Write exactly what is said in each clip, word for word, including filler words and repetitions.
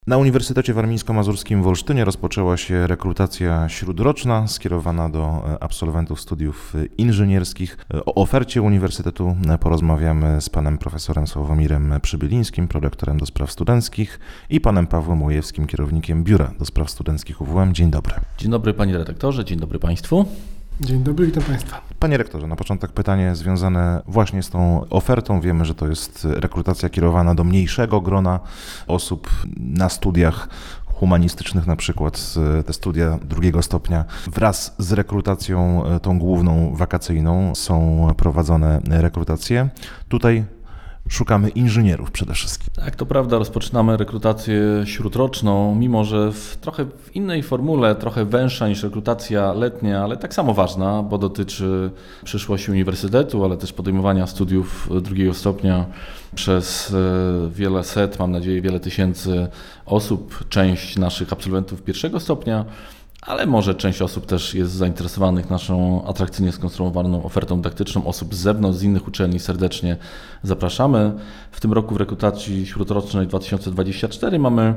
Na Uniwersytecie Warmińsko-Mazurskim w Olsztynie rozpoczęła się rekrutacja śródroczna skierowana do absolwentów studiów inżynierskich. O ofercie uniwersytetu porozmawiamy z panem profesorem Sławomirem Przybylińskim, prorektorem do spraw studenckich, i panem Pawłem Łojewskim, kierownikiem Biura do Spraw Studenckich U W M. Dzień dobry. Dzień dobry panie redaktorze, dzień dobry państwu. Dzień dobry, witam państwa. Panie rektorze, na początek pytanie związane właśnie z tą ofertą. Wiemy, że to jest rekrutacja kierowana do mniejszego grona osób na studiach humanistycznych, na przykład te studia drugiego stopnia. Wraz z rekrutacją tą główną wakacyjną są prowadzone rekrutacje. Tutaj szukamy inżynierów przede wszystkim. Tak, to prawda, rozpoczynamy rekrutację śródroczną, mimo że w trochę w innej formule, trochę węższa niż rekrutacja letnia, ale tak samo ważna, bo dotyczy przyszłości uniwersytetu, ale też podejmowania studiów drugiego stopnia przez wiele set, mam nadzieję wiele tysięcy osób, część naszych absolwentów pierwszego stopnia, ale może część osób też jest zainteresowanych naszą atrakcyjnie skonstruowaną ofertą dydaktyczną. Osób z zewnątrz, z innych uczelni serdecznie zapraszamy. W tym roku w rekrutacji śródrocznej dwa tysiące dwudziestym czwartym mamy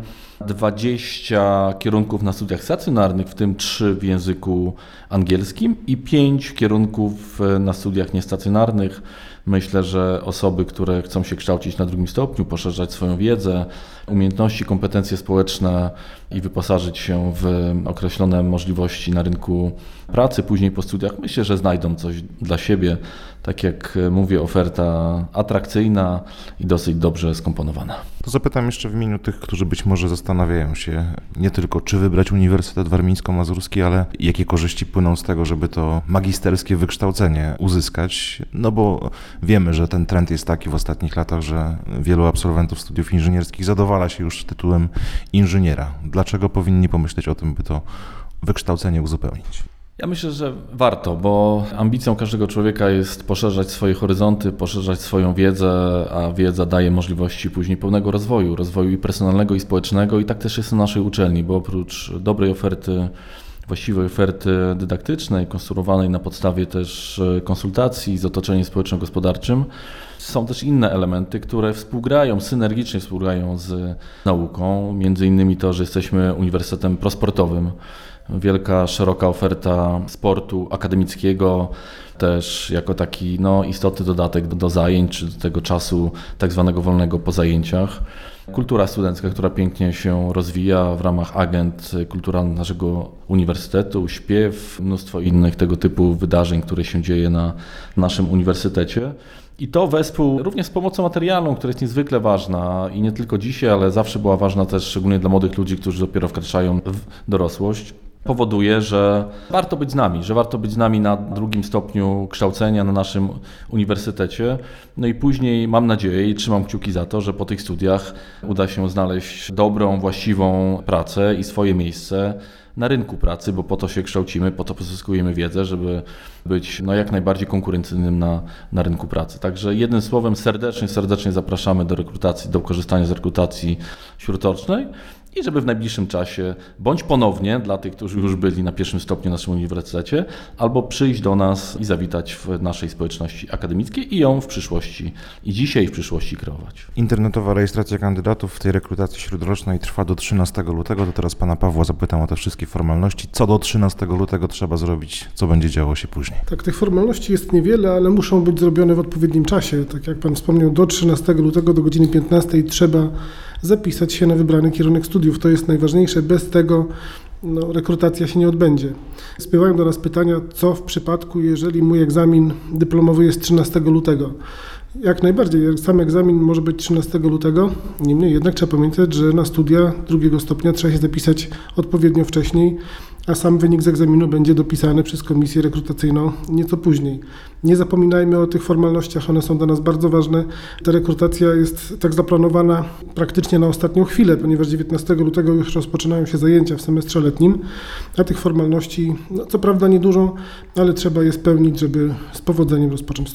dwadzieścia kierunków na studiach stacjonarnych, w tym trzy w języku angielskim i pięć kierunków na studiach niestacjonarnych. Myślę, że osoby, które chcą się kształcić na drugim stopniu, poszerzać swoją wiedzę, umiejętności, kompetencje społeczne i wyposażyć się w określone możliwości na rynku pracy później po studiach, myślę, że znajdą coś dla siebie. Tak jak mówię, oferta atrakcyjna i dosyć dobrze skomponowana. To zapytam jeszcze w imieniu tych, którzy być może zastanawiają się nie tylko, czy wybrać Uniwersytet Warmińsko-Mazurski, ale jakie korzyści płyną z tego, żeby to magisterskie wykształcenie uzyskać. No bo wiemy, że ten trend jest taki w ostatnich latach, że wielu absolwentów studiów inżynierskich zadowala się już tytułem inżyniera. Dlaczego powinni pomyśleć o tym, by to wykształcenie uzupełnić? Ja myślę, że warto, bo ambicją każdego człowieka jest poszerzać swoje horyzonty, poszerzać swoją wiedzę, a wiedza daje możliwości później pełnego rozwoju, rozwoju i personalnego, i społecznego, i tak też jest na naszej uczelni, bo oprócz dobrej oferty, właściwej oferty dydaktycznej, konstruowanej na podstawie też konsultacji z otoczeniem społeczno-gospodarczym, są też inne elementy, które współgrają, synergicznie współgrają z nauką, między innymi to, że jesteśmy uniwersytetem prosportowym. Wielka, szeroka oferta sportu akademickiego, też jako taki no, istotny dodatek do, do zajęć, czy do tego czasu tak zwanego wolnego po zajęciach. Kultura studencka, która pięknie się rozwija w ramach agend kulturalnych naszego uniwersytetu, śpiew, mnóstwo innych tego typu wydarzeń, które się dzieje na naszym uniwersytecie. I to wespół również z pomocą materialną, która jest niezwykle ważna i nie tylko dzisiaj, ale zawsze była ważna też szczególnie dla młodych ludzi, którzy dopiero wkraczają w dorosłość, powoduje, że warto być z nami, że warto być z nami na drugim stopniu kształcenia na naszym uniwersytecie. No i później mam nadzieję i trzymam kciuki za to, że po tych studiach uda się znaleźć dobrą, właściwą pracę i swoje miejsce na rynku pracy, bo po to się kształcimy, po to pozyskujemy wiedzę, żeby być no, jak najbardziej konkurencyjnym na, na rynku pracy. Także jednym słowem serdecznie, serdecznie zapraszamy do rekrutacji, do korzystania z rekrutacji śródrocznej i żeby w najbliższym czasie, bądź ponownie dla tych, którzy już byli na pierwszym stopniu na naszym uniwersytecie, albo przyjść do nas i zawitać w naszej społeczności akademickiej i ją w przyszłości, i dzisiaj i w przyszłości kreować. Internetowa rejestracja kandydatów w tej rekrutacji śródrocznej trwa do trzynastego lutego. To teraz pana Pawła zapytam o te wszystkie formalności. Co do trzynastego lutego trzeba zrobić? Co będzie działo się później? Tak, tych formalności jest niewiele, ale muszą być zrobione w odpowiednim czasie. Tak jak pan wspomniał, do trzynastego lutego do godziny piętnastej trzeba zapisać się na wybrany kierunek studiów. To jest najważniejsze. Bez tego no, rekrutacja się nie odbędzie. Spływają do nas pytania, co w przypadku, jeżeli mój egzamin dyplomowy jest trzynastego lutego. Jak najbardziej, sam egzamin może być trzynastego lutego, niemniej jednak trzeba pamiętać, że na studia drugiego stopnia trzeba się zapisać odpowiednio wcześniej, a sam wynik z egzaminu będzie dopisany przez komisję rekrutacyjną nieco później. Nie zapominajmy o tych formalnościach, one są dla nas bardzo ważne. Ta rekrutacja jest tak zaplanowana praktycznie na ostatnią chwilę, ponieważ dziewiętnastego lutego już rozpoczynają się zajęcia w semestrze letnim, a tych formalności, no, co prawda niedużo, ale trzeba je spełnić, żeby z powodzeniem rozpocząć studia.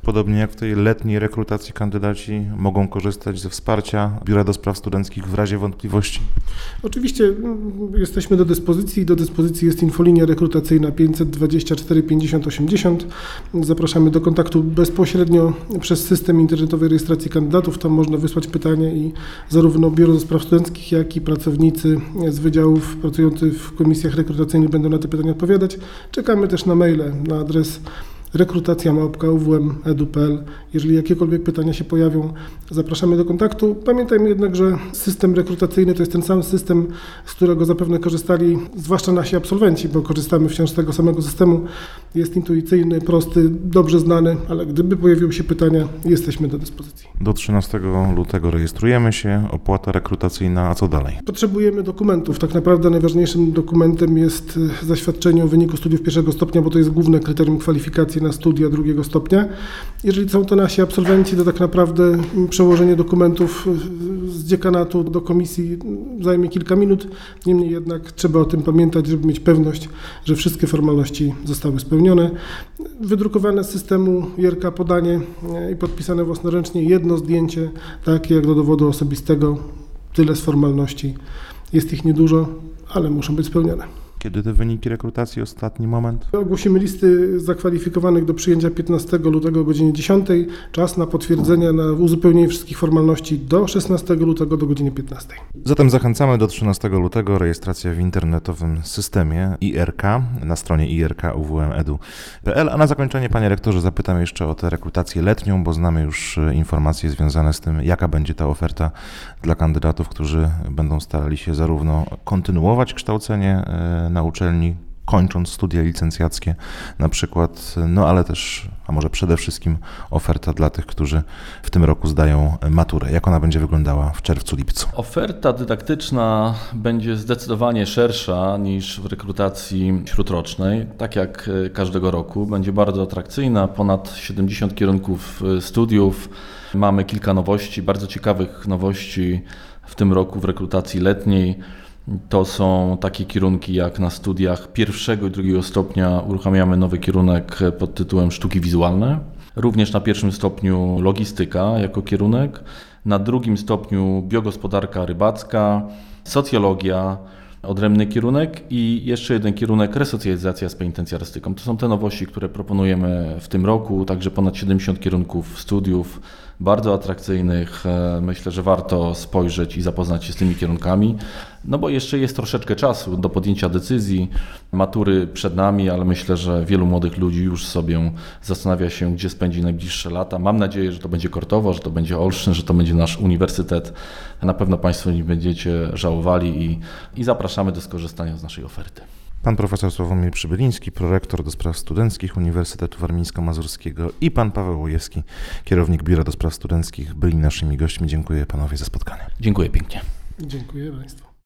Podobnie jak w tej letniej rekrutacji kandydaci mogą korzystać ze wsparcia Biura do Spraw Studenckich w razie wątpliwości? Oczywiście jesteśmy do dyspozycji. Do dyspozycji jest infolinia rekrutacyjna pięćset dwadzieścia cztery pięćdziesiąt osiemdziesiąt. Zapraszamy do kontaktu bezpośrednio przez system internetowej rejestracji kandydatów. Tam można wysłać pytania i zarówno Biuro do Spraw Studenckich, jak i pracownicy z wydziałów pracujący w komisjach rekrutacyjnych będą na te pytania odpowiadać. Czekamy też na maile na adres rekrutacja małpka u w m kropka e d u kropka p l. Jeżeli jakiekolwiek pytania się pojawią, zapraszamy do kontaktu. Pamiętajmy jednak, że system rekrutacyjny to jest ten sam system, z którego zapewne korzystali zwłaszcza nasi absolwenci, bo korzystamy wciąż z tego samego systemu. Jest intuicyjny, prosty, dobrze znany, ale gdyby pojawiły się pytania, jesteśmy do dyspozycji. Do trzynastego lutego rejestrujemy się, opłata rekrutacyjna, a co dalej? Potrzebujemy dokumentów. Tak naprawdę najważniejszym dokumentem jest zaświadczenie o wyniku studiów pierwszego stopnia, bo to jest główne kryterium kwalifikacji na studia drugiego stopnia. Jeżeli są to nasi absolwenci, to tak naprawdę przełożenie dokumentów z dziekanatu do komisji zajmie kilka minut. Niemniej jednak trzeba o tym pamiętać, żeby mieć pewność, że wszystkie formalności zostały spełnione. Wydrukowane z systemu I R K podanie i podpisane własnoręcznie jedno zdjęcie, takie jak do dowodu osobistego. Tyle z formalności. Jest ich niedużo, ale muszą być spełnione. Kiedy te wyniki rekrutacji, ostatni moment? Ogłosimy listy zakwalifikowanych do przyjęcia piętnastego lutego o godzinie dziesiątej. Czas na potwierdzenia, na uzupełnienie wszystkich formalności do szesnastego lutego do godziny piętnastej. Zatem zachęcamy do trzynastego lutego. Rejestracja w internetowym systemie I R K na stronie i r k u w m kropka e d u kropka p l. A na zakończenie, panie rektorze, zapytam jeszcze o tę rekrutację letnią, bo znamy już informacje związane z tym, jaka będzie ta oferta dla kandydatów, którzy będą starali się zarówno kontynuować kształcenie na uczelni, kończąc studia licencjackie na przykład, no ale też, a może przede wszystkim oferta dla tych, którzy w tym roku zdają maturę. Jak ona będzie wyglądała w czerwcu, lipcu? Oferta dydaktyczna będzie zdecydowanie szersza niż w rekrutacji śródrocznej, tak jak każdego roku. Będzie bardzo atrakcyjna, ponad siedemdziesiąt kierunków studiów. Mamy kilka nowości, bardzo ciekawych nowości w tym roku w rekrutacji letniej. To są takie kierunki jak na studiach pierwszego i drugiego stopnia uruchamiamy nowy kierunek pod tytułem Sztuki Wizualne. Również na pierwszym stopniu logistyka jako kierunek, na drugim stopniu biogospodarka rybacka, socjologia, odrębny kierunek i jeszcze jeden kierunek resocjalizacja z penitencjarystyką. To są te nowości, które proponujemy w tym roku, także ponad siedemdziesiąt kierunków studiów, bardzo atrakcyjnych. Myślę, że warto spojrzeć i zapoznać się z tymi kierunkami, no bo jeszcze jest troszeczkę czasu do podjęcia decyzji. Matury przed nami, ale myślę, że wielu młodych ludzi już sobie zastanawia się, gdzie spędzi najbliższe lata. Mam nadzieję, że to będzie Kortowo, że to będzie Olsztyn, że to będzie nasz uniwersytet. Na pewno Państwo nie będziecie żałowali i, i zapraszamy do skorzystania z naszej oferty. Pan profesor Sławomir Przybyliński, prorektor do spraw studenckich Uniwersytetu Warmińsko-Mazurskiego i pan Paweł Łojewski, kierownik Biura do Spraw Studenckich, byli naszymi gośćmi. Dziękuję panowie za spotkanie. Dziękuję pięknie. Dziękuję Państwu.